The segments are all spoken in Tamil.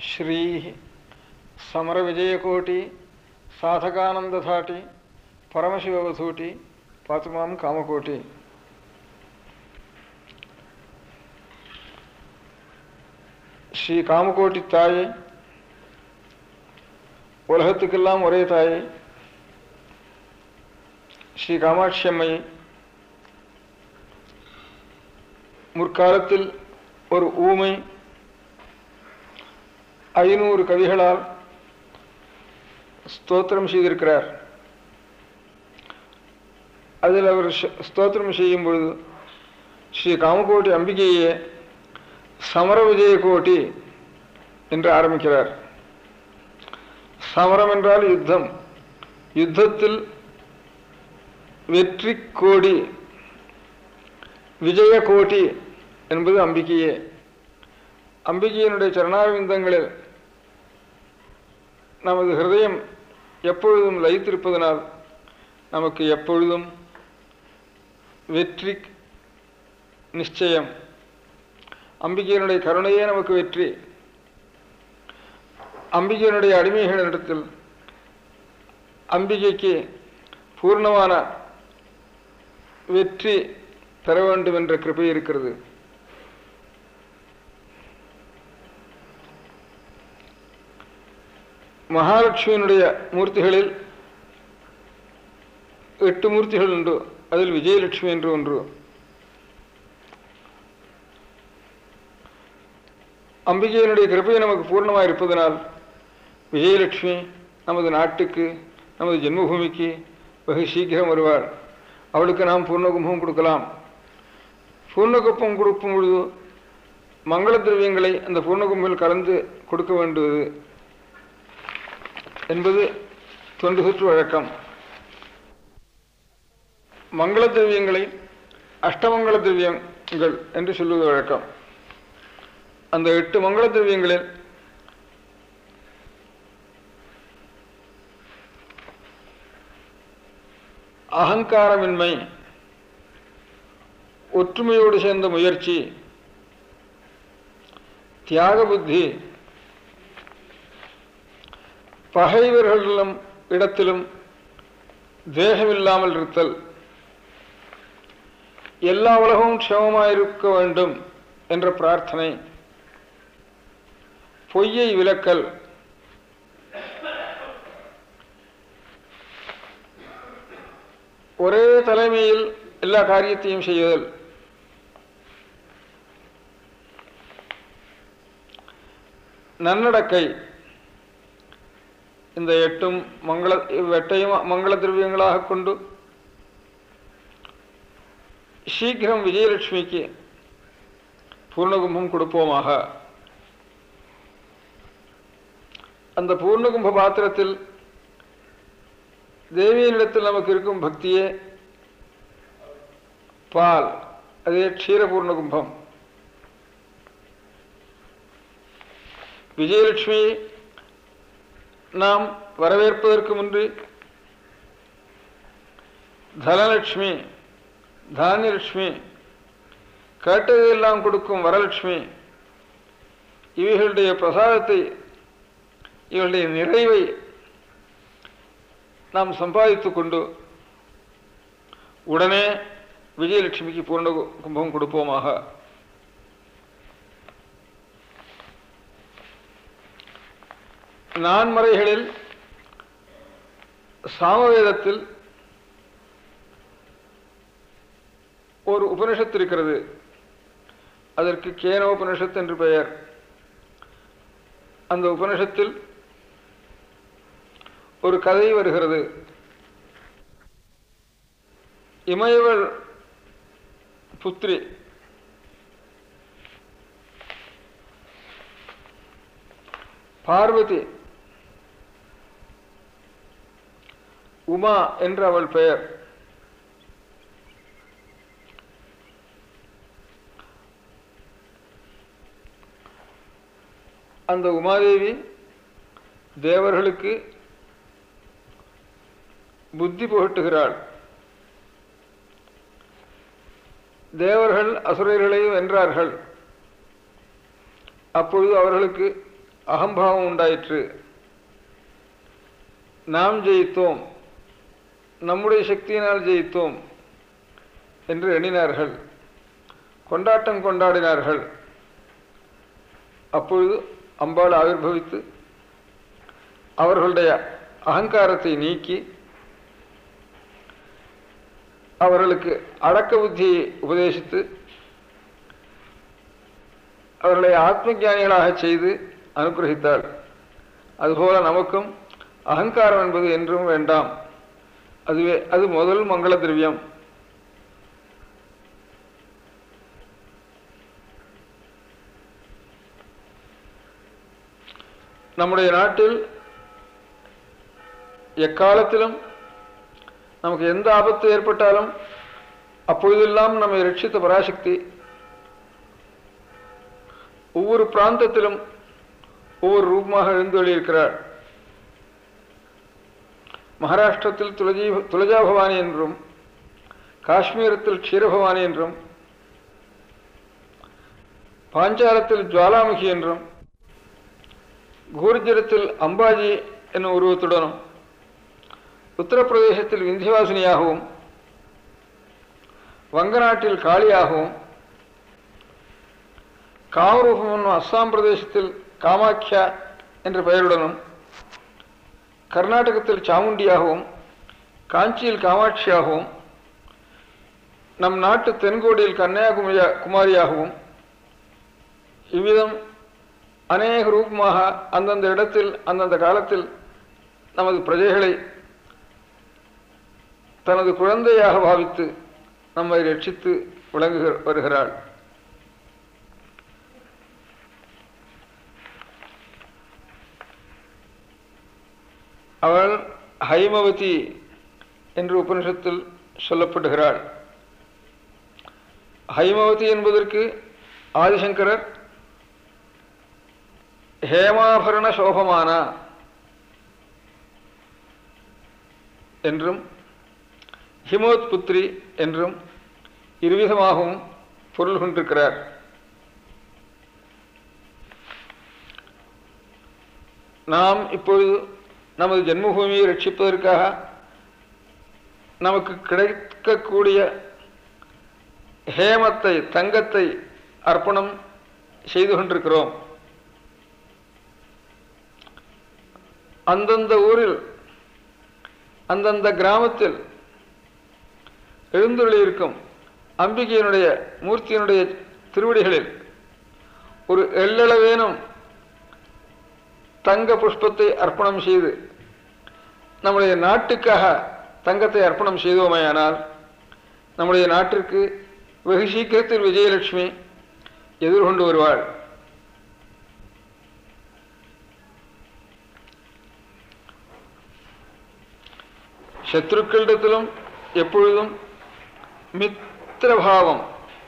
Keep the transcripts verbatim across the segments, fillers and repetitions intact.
श्री समर विजयकोटि साधकानंदधाटी परमशिववधूटी पातुमां कामकोटि. ஸ்ரீ காமகோட்டி தாயே, உலகத்துக்கெல்லாம் ஒரே தாயே, ஸ்ரீ காமாட்சி அம்மையை முற்காலத்தில் ஒரு ஊமை ஐநூறு கவிகளால் ஸ்தோத்திரம் செய்திருக்கிறார். அதில் அவர் ஸ்தோத்திரம் செய்யும் பொழுது ஸ்ரீ காமகோட்டி அம்பிகையே சமர விஜய கோட்டி என்று ஆரம்பிக்கிறார். சமரம் என்றால் யுத்தம், யுத்தத்தில் வெற்றி கோடி, விஜய கோட்டி என்பது அம்பிகையே. அம்பிகையினுடைய சரணாரவிந்தங்களில் நமது ஹிருதயம் எப்பொழுதும் லயித்திருப்பதனால் நமக்கு எப்பொழுதும் வெற்றி நிச்சயம். அம்பிகையினுடைய கருணையே நமக்கு வெற்றி. அம்பிகையினுடைய அடிமைகளிடத்தில் அம்பிகைக்கு பூர்ணமான வெற்றி பெற வேண்டும் என்ற கிருபை இருக்கிறது. மகாலட்சுமியினுடைய மூர்த்திகளில் எட்டு மூர்த்திகள் உண்டு. அதில் விஜயலட்சுமி என்று ஒன்று. அம்பிகையினுடைய கிருபை நமக்கு பூர்ணமாக இருப்பதனால் விஜயலட்சுமி நமது நாட்டுக்கு, நமது ஜென்மபூமிக்கு வெகு சீக்கிரம் வருவாள். அவளுக்கு நாம் பூர்ணகும்பம் கொடுக்கலாம். பூர்ணகும்பம் கொடுக்கும் பொழுது மங்கள திரவியங்களை அந்த பூர்ணகும்பில் கலந்து கொடுக்க வேண்டுவது என்பது தொண்டு சுற்று வழக்கம். மங்கள திரவியங்களை அஷ்டமங்கள திரவியங்கள் என்று சொல்லுவது வழக்கம். அந்த எட்டு மங்கள திரவியங்களில் அகங்காரமின்மை, ஒற்றுமையோடு சேர்ந்த முயற்சி, தியாக புத்தி, பகைவர்களிலும் இடத்திலும் தேகமில்லாமல் இருத்தல், எல்லா உலகமும் க்ஷேமமாயிருக்க வேண்டும் என்ற பிரார்த்தனை, பொய்யை விலக்கல், ஒரே தலைமையில் எல்லா காரியத்தையும் செய்தல், நன்னடக்கை, இந்த எட்டும் மங்கள வெட்டையும் மங்கள திரவியங்களாக கொண்டு சீக்கிரம் விஜயலட்சுமிக்கு பூர்ணகும்பம் கொடுப்போமாக. அந்த பூர்ணகும்ப பாத்திரத்தில் தேவியினிடத்தில் நமக்கு இருக்கும் பக்தியே பால், அதே க்ஷீரபூர்ணகும்பம். விஜயலட்சுமியை நாம் வரவேற்பதற்கு முன்பு தனலட்சுமி, தானியலட்சுமி, கேட்டதையெல்லாம் கொடுக்கும் வரலட்சுமி, இவைகளுடைய பிரசாதத்தை, இவளுடைய நிறைவை நாம் சம்பாதித்துக் கொண்டு உடனே விஜயலட்சுமிக்கு பூர்ண கும்பம் கொடுப்போமாக. நான்மறைகளில் சாமவேதத்தில் ஒரு உபனிஷத்து இருக்கிறது. அதற்கு கேனோபனிஷத்து என்று பெயர். அந்த உபனிஷத்தில் ஒரு கதை வருகிறது. இமயவள் புத்திரி பார்வதி, உமா என்று அவள் பெயர். அந்த உமாதேவி தேவர்களுக்கு புத்தி புகட்டுகிறாள். தேவர்கள் அசுரர்களை வென்றார்கள். அப்பொழுது அவர்களுக்கு அகம்பாவம் உண்டாயிற்று. நாம் ஜெயித்தோம், நம்முடைய சக்தியினால் ஜெயித்தோம் என்று எண்ணினார்கள், கொண்டாட்டம் கொண்டாடினார்கள். அப்பொழுது அம்பாள் ஆவிர்பவித்து அவர்களுடைய அகங்காரத்தை நீக்கி அவர்களுக்கு அடக்க புத்தியை உபதேசித்து அவர்களை ஆத்ம ஞானிகளாக செய்து அனுகிரகித்தார். அதுபோல நமக்கும் அகங்காரம் என்பது என்றும் வேண்டாம். அதுவே அது முதல் மங்கள திரவியம். நம்முடைய நாட்டில் எக்காலத்திலும் நமக்கு எந்த ஆபத்து ஏற்பட்டாலும் அப்பொழுதெல்லாம் நம்மை ரட்சித்த பராசக்தி ஒவ்வொரு பிராந்தத்திலும் ஒவ்வொரு ரூபமாக எழுந்தொழியிருக்கிறார். மகாராஷ்டிரத்தில் துளஜி துளஜா பவானி என்றும், காஷ்மீரத்தில் க்ஷீரபவானி என்றும், பாஞ்சாலத்தில் ஜுவாலாமுகி என்றும், கூர்ஜரத்தில் அம்பாஜி என்னும் உருவத்துடனும், உத்தரப்பிரதேசத்தில் விந்தியவாசினியாகவும், வங்க நாட்டில் காளியாகவும், காமரூபம் என்னும் அஸ்ஸாம் பிரதேசத்தில் காமாக்கியா என்ற பெயருடனும், கர்நாடகத்தில் சாமுண்டியாகவும், காஞ்சியில் காமாட்சியாகவும், நம் நாட்டு தென்கோடியில் கன்னியாகுமரியா குமாரியாகவும் இவ்விதம் அநேக ரூபமாக அந்தந்த இடத்தில் அந்தந்த காலத்தில் நமது பிரஜைகளை தனது குழந்தையாக பாவித்து நம்மை ரட்சித்து விளங்கு வருகிறாள். அவள் ஹைமவதி என்று உபனிஷத்தில் சொல்லப்படுகிறாள். ஹைமவதி என்பதற்கு ஆதிசங்கரர் ஹேமாபரண சோபமானா என்றும் ஹிமோத் புத்ரி என்றும் இருவிதமாகவும் பொருள் கொண்டிருக்கிறார். நாம் இப்பொழுது நமது ஜென்மபூமியை ரட்சிப்பதற்காக நமக்கு கிடைக்கக்கூடிய ஹேமத்தை, தங்கத்தை அர்ப்பணம் செய்து கொண்டிருக்கிறோம். அந்தந்த ஊரில் அந்தந்த கிராமத்தில் எழுந்துள்ளிருக்கும் அம்பிகையினுடைய மூர்த்தியினுடைய திருவடிகளில் ஒரு எள்ளளவேனும் தங்க புஷ்பத்தை அர்ப்பணம் செய்து நம்முடைய நாட்டுக்காக தங்கத்தை அர்ப்பணம் செய்தோமையானால் நம்முடைய நாட்டிற்கு வெகு சீக்கிரத்தில் விஜயலட்சுமி எதிர்கொண்டு வருவாள். சத்ருக்களிடத்திலும் எப்பொழுதும் மித்திரபாவம்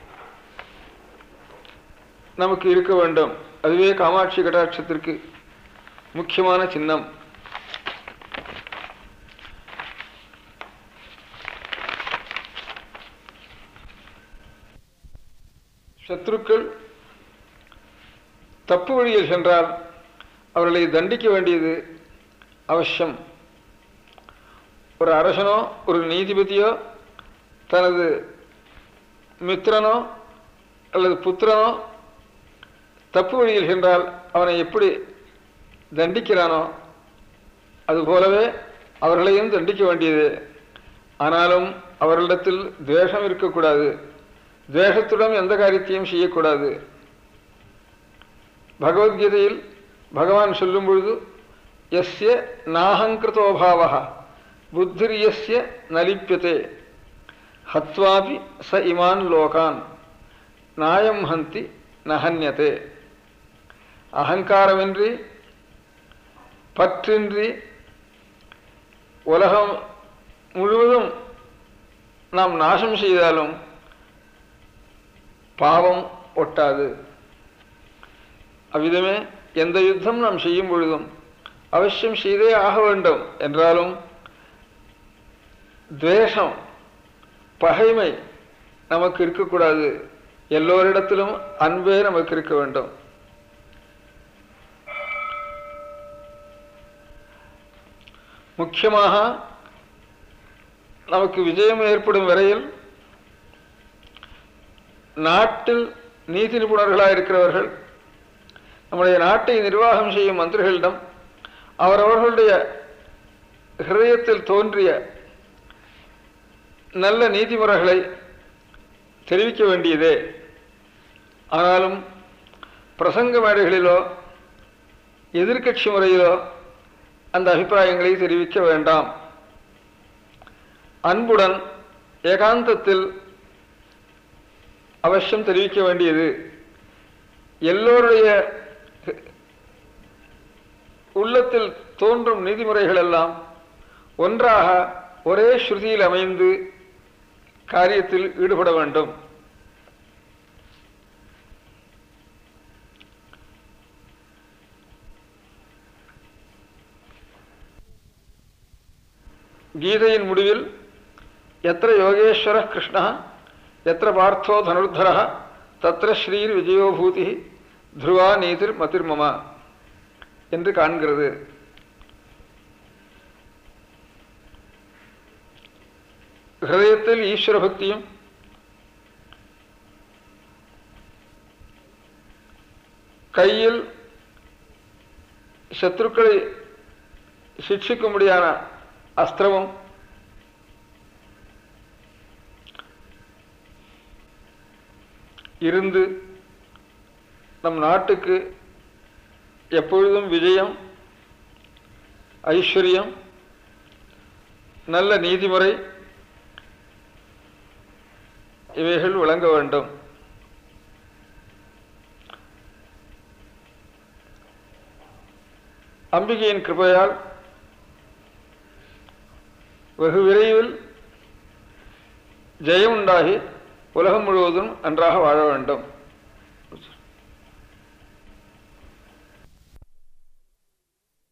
நமக்கு இருக்க வேண்டும். அதுவே காமாட்சி கடாட்சத்திற்கு முக்கியமான சின்னம். சத்ருக்கள் தப்பு வழியில் சென்றால் அவர்களை தண்டிக்க வேண்டியது அவசியம். ஒரு அரசனோ ஒரு நீதிபதியோ தனது மித்திரனோ அல்லது புத்திரனோ தப்பு வழியில் சென்றால் அவனை எப்படி தண்டிக்கிறானோ அதுபோலவே அவர்களையும் தண்டிக்க வேண்டியது. ஆனாலும் அவர்களிடத்தில் துவேஷம் இருக்கக்கூடாது, துவேஷத்துடன் எந்த காரியத்தையும் செய்யக்கூடாது. பகவத்கீதையில் பகவான் சொல்லும் பொழுது யஸ்ய நாஹங்கிருதோபாவஹ புத்திர்யஸ்ய நலிப்யதே ஹத்வாபி ச இமான் லோகான் நாயம் ஹந்தி நஹன்யதே. அகங்காரமின்றி பற்றின்றி உலகம் முழுவதும் நாம் நாசம் செய்தாலும் பாவம் ஒட்டாது. அவ்விதமே எந்த யுத்தம் நாம் செய்யும் பொழுதும் அவசியம் செய்தே ஆக வேண்டும் என்றாலும் துவேஷம், பகைமை நமக்கு இருக்கக்கூடாது. எல்லோரிடத்திலும் அன்பே நமக்கு இருக்க வேண்டும். முக்கியமாக நமக்கு விஜயம் ஏற்படும் வரையில் நாட்டில் நீதி நிபுணர்களாக இருக்கிறவர்கள் நம்முடைய நாட்டை நிர்வாகம் செய்யும் மந்திரிகளிடம் அவரவர்களுடைய ஹிருதயத்தில் தோன்றிய நல்ல நீதிமுறைகளை தெரிவிக்க வேண்டியதே. ஆனாலும் பிரசங்க மேடைகளிலோ எதிர்கட்சி முறையிலோ அந்த அபிப்பிராயங்களை தெரிவிக்க வேண்டாம். அன்புடன் ஏகாந்தத்தில் அவசியம் தெரிவிக்க வேண்டியது. எல்லோருடைய உள்ளத்தில் தோன்றும் நீதிமுறைகள் எல்லாம் ஒன்றாக ஒரே ஸ்ருதியில் அமைந்து காரியத்தில் ஈடுபட வேண்டும். கீதையின் முடிவில் எத்திர யோகேஸ்வர கிருஷ்ணா எத்திர பார்த்தோ தனுர்தர தத்திர ஸ்ரீர் விஜயோபூதி த்ருவா நீதிர் மதிர்மமா என்று காண்கிறது. ஹிருதயத்தில் ஈஸ்வர பக்தியும் கையில் சத்ருக்களை சிக்ஷிக்கும்படியான அஸ்திரமும் இருந்து நம் நாட்டுக்கு எப்பொழுதும் விஜயம், ஐஸ்வர்யம், நல்ல நீதிமுறை இவைகள் விளங்க வேண்டும். அம்பிகையின் கிருபையால் வெகு விரைவில் ஜெயம் உண்டாகி உலகம் முழுவதும் நன்றாக வாழ வேண்டும்.